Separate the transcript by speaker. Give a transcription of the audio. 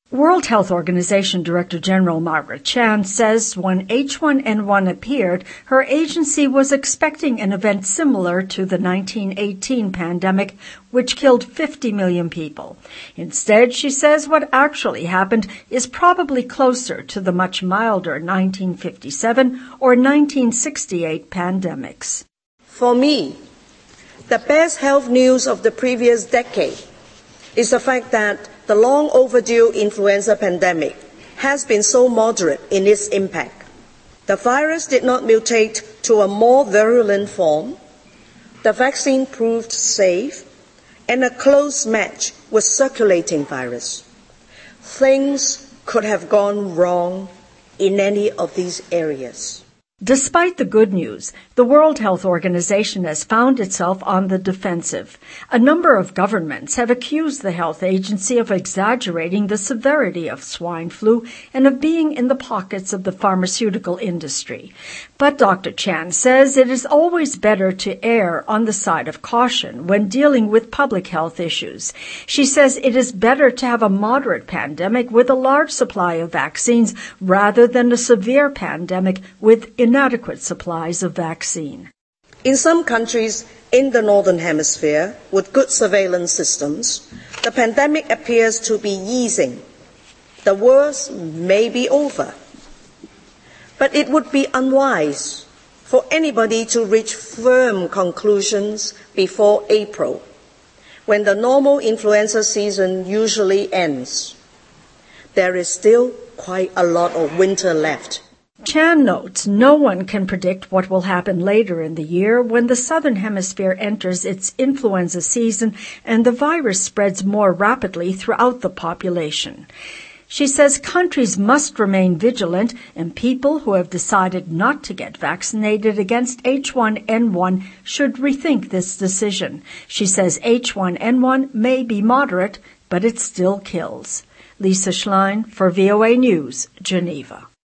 Speaker 1: World Health Organization Director General Margaret Chan says when H1N1 appeared, her agency was expecting an event similar to the 1918 pandemic, which killed 50 million people. Instead, she says what actually happened is probably closer to the much milder 1957 or 1968 pandemics.
Speaker 2: For me, the best health news of the previous decade is the fact that the long overdue influenza pandemic has been so moderate in its impact. The virus did not mutate to a more virulent form. The vaccine proved safe and a close match with circulating virus. Things could have gone wrong in any of these areas.
Speaker 1: Despite the good news, the World Health Organization has found itself on the defensive. A number of governments have accused the health agency of exaggerating the severity of swine flu and of being in the pockets of the pharmaceutical industry. But Dr. Chan says it is always better to err on the side of caution when dealing with public health issues. She says it is better to have a moderate pandemic with a large supply of vaccines rather than a severe pandemic with inadequate supplies of vaccine.
Speaker 2: In some countries in the Northern Hemisphere with good surveillance systems, the pandemic appears to be easing. The worst may be over. But it would be unwise for anybody to reach firm conclusions before April, when the normal influenza season usually ends. There is still quite a lot of winter left.
Speaker 1: Chan notes no one can predict what will happen later in the year when the Southern Hemisphere enters its influenza season and the virus spreads more rapidly throughout the population. She says countries must remain vigilant and people who have decided not to get vaccinated against H1N1 should rethink this decision. She says H1N1 may be moderate, but it still kills. Lisa Schlein for VOA News, Geneva.